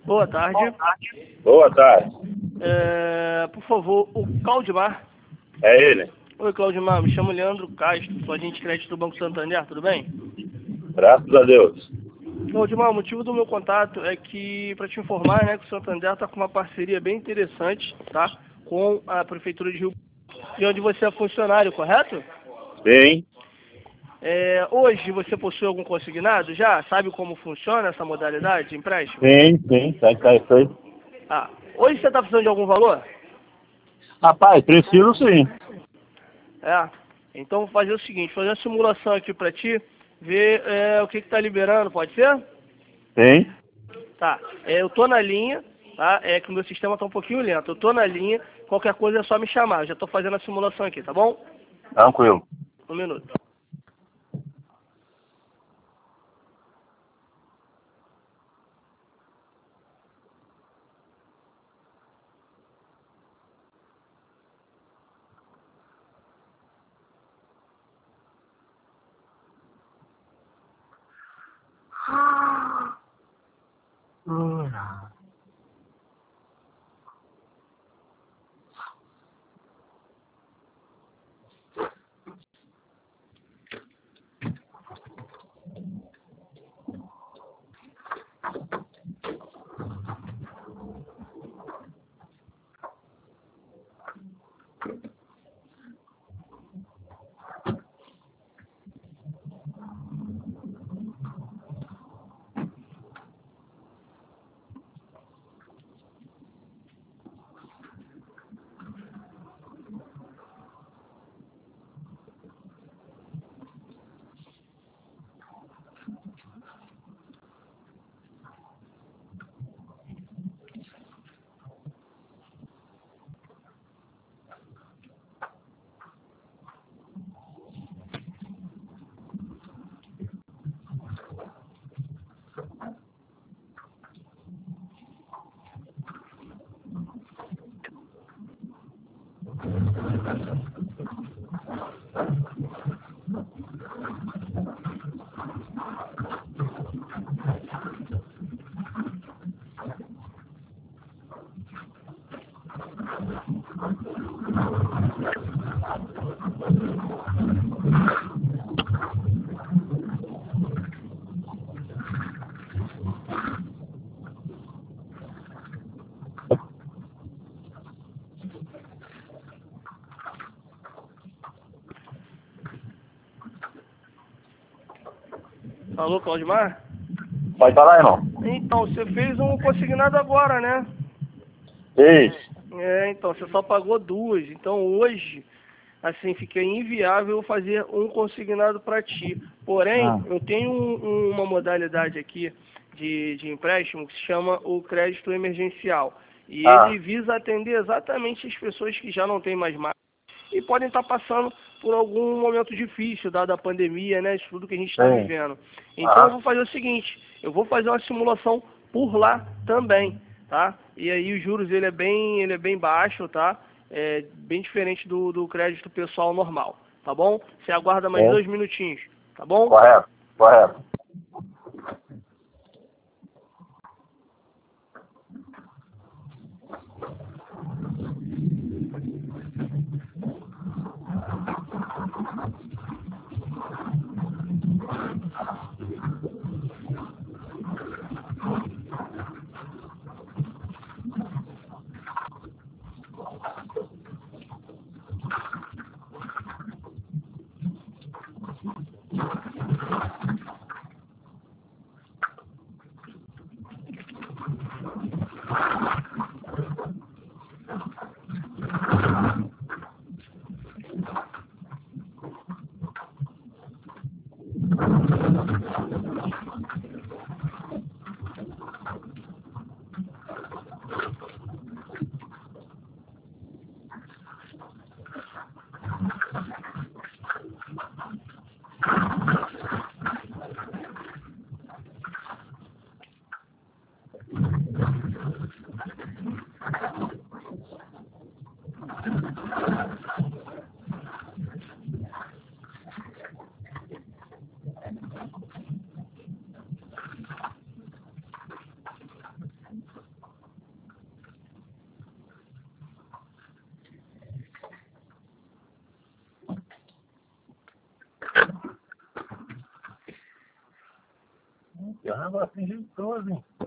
Boa tarde. Boa tarde. Por favor, o Claudimar. É ele. Oi, Claudimar, me chamo Leandro Castro, sou agente de crédito do Banco Santander, tudo bem? Graças a Deus. Claudimar, o motivo do meu contato é que, para te informar, né, que o Santander está com uma parceria bem interessante, tá? Com a Prefeitura de Rio, de onde você é funcionário, correto? Sim. Hoje você possui algum consignado já? Sabe como funciona essa modalidade de empréstimo? Sim. Tá isso aí. Hoje você está precisando de algum valor? Rapaz, preciso sim. Então vou fazer o seguinte, fazer uma simulação aqui para ti, ver o que está liberando, pode ser? Sim. Tá, eu tô na linha, tá? É que o meu sistema tá um pouquinho lento, eu tô na linha, qualquer coisa é só me chamar, eu já tô fazendo a simulação aqui, tá bom? Tranquilo. Um minuto. Alô, Claudimar? Pode falar, irmão. Então, você fez um consignado agora, né? Isso. Então, você só pagou duas, então hoje, assim, fica inviável fazer um consignado para ti. Porém, eu tenho uma modalidade aqui de empréstimo que se chama o crédito emergencial. E ele visa atender exatamente as pessoas que já não têm mais e podem estar passando por algum momento difícil, dada a pandemia, né, isso tudo que a gente está vivendo. Então eu vou fazer o seguinte, eu vou fazer uma simulação por lá também, tá? E aí os juros ele é bem baixo, tá? É bem diferente do crédito pessoal normal, tá bom? Você aguarda mais 2 minutinhos, tá bom? Correto. Eu não vou fingir tudo, hein?